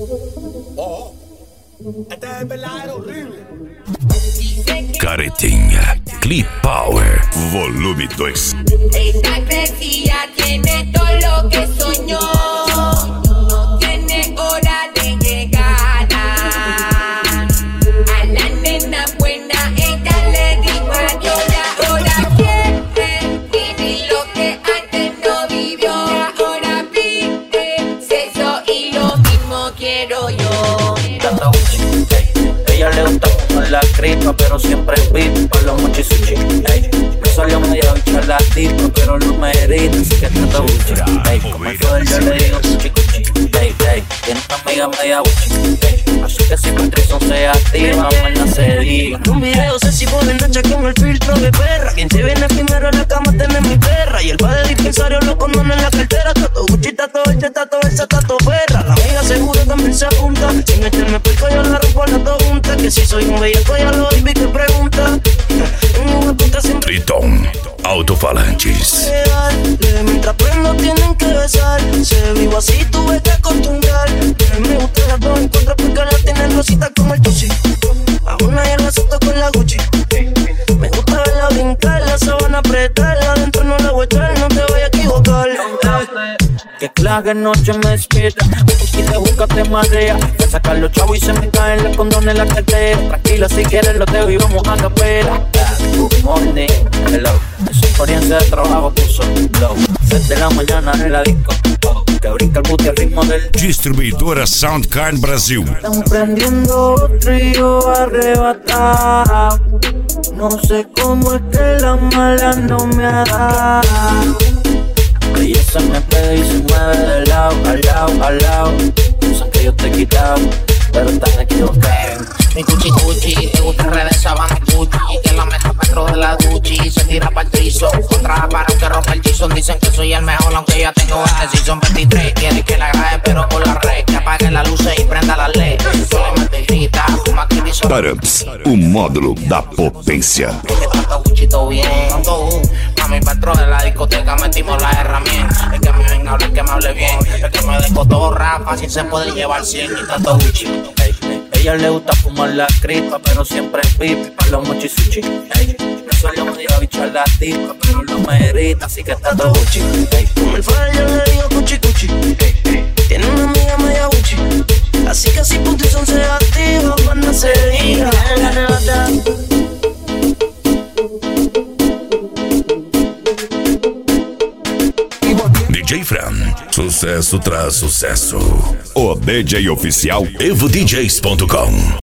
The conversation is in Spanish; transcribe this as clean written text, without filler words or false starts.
Caretinha, Clip Power, volume 2. Esta crecía tiene todo lo que soñó. No tiene hora de llegar. A la nena buena ella le dijo adiós. Ahora quiere vivir lo que antes no vivió. Ahora pide sexo y lo mismo quiero yo. Ella le gusta comer la cripa, pero siempre es VIP para los mochisuchi. Me salió media bicha la tipa, pero no me herida, así que trata buchi. Como el poder yo le digo cuchi cuchi. Tiene una amiga media buchi. Así que si Patricio se activa, mañana se diga. Un video se si ponen nacha con el filtro de perra. Quien se viene primero en la cama tiene mi perra. Y el padre dispensario lo condona en la cartera. Tato Gucci, tato este, tato esa, tato perra. La amiga seguro también se apunta. Sin meterme pico yo la rompo las dos juntas. Que si soy un bellaco ya lo vi que pregunta. Triton, alto-falantes. Mientras prendo tienen que besar. Se vivo así tuve que acostumbrar. Me gustan las dos en contra porque la tienen rosita como el Tusi. A una ya la suelto con la Gucci. Me gusta verla brincar, la sábana apretarla. Adentro no la voy a echar, no te voy a equivocar. Que clave noche me despierta. Y te busca, te marea. Voy a sacar los chavos y se me caen los condones en la cartera. Tranquila, si quieres lo dejo y vamos a capela. Good morning, hello. En su experiencia de trabajo puso low. 7 de la mañana en la disco. Que brinca el booty al ritmo del Distribuidora Soundcard Brasil. Están prendiendo otro y yo arrebatado. No sé cómo es que la mala no me ha dado. Ella se me pega y se mueve de lado, al lado, al lado. Piensan que yo te he quitado, pero están equivocados. Mi cuchi cuchi, te gusta redes sabana Gucci. Que la meta dentro de la Gucci. Se tira para el trizo, contra la pared que rompe el Jason. Dicen que soy el mejor, aunque ya tengo este season 23. Quiere que la grabe, pero por la red. Que apague las luces y prenda la ley. Solamente grita, fuma que dice. Tarumps, o módulo da potência. Tanto Guchito bien, mami patrón de la discoteca metimos las herramientas. El que me venga a hablar, que me hable bien. El que me dé cotorra, fácil se puede llevar 100 y tanto Gucci. Ella le gusta fumar la cripa, pero siempre es pipi para los mochisuchi. Me suele medio bicho la tipa, pero no me herita, así que está todo Gucci. Como el fire yo le digo cuchi cuchi. Tiene una amiga media Gucci. Así que si Patricio se activa, mañana se diga. DJ Fran, sucesso tras sucesso. O DJ oficial EvoDJs.com.